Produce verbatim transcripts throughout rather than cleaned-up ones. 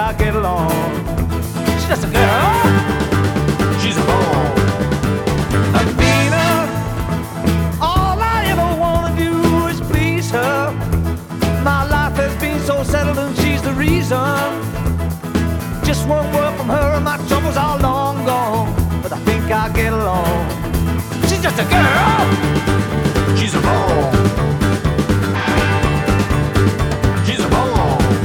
I get along. She's just a girl, she's a ball. Athena, all I ever wanna do is please her. My life has been so settled and she's the reason. Just one word from her and my troubles are long gone. But I think I get along. She's just a girl, she's a ball. She's a ball.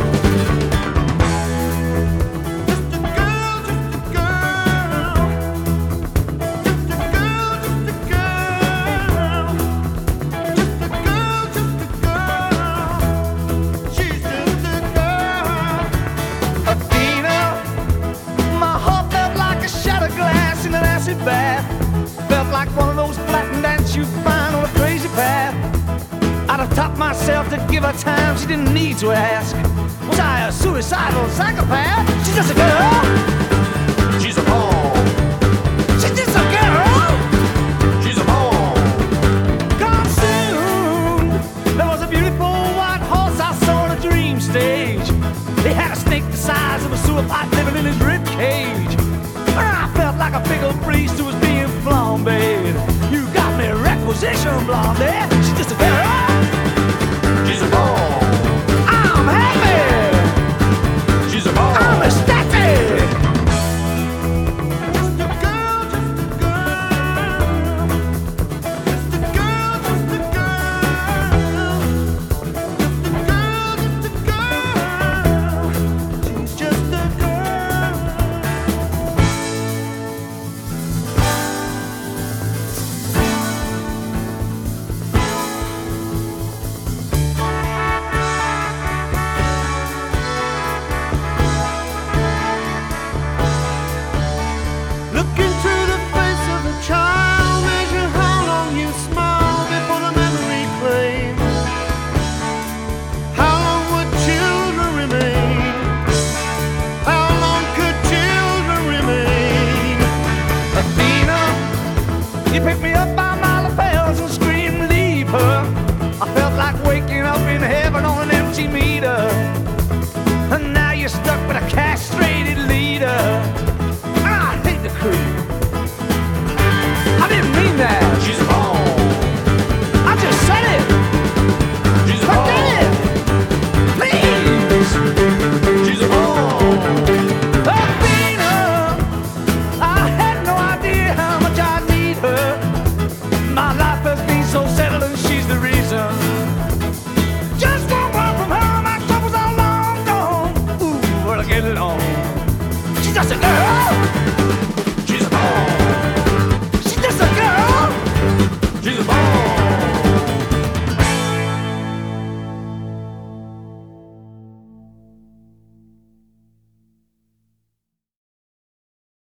Bath. Felt like one of those flattened ants you find on a crazy path. I'd have taught myself to give her time she didn't need to ask. Was I a suicidal psychopath? She's just a girl, she's a ball. She's just a girl, she's a ball. Gone soon. There was a beautiful white horse I saw on a dream stage. He had a snake the size of a sewer pipe living in his room.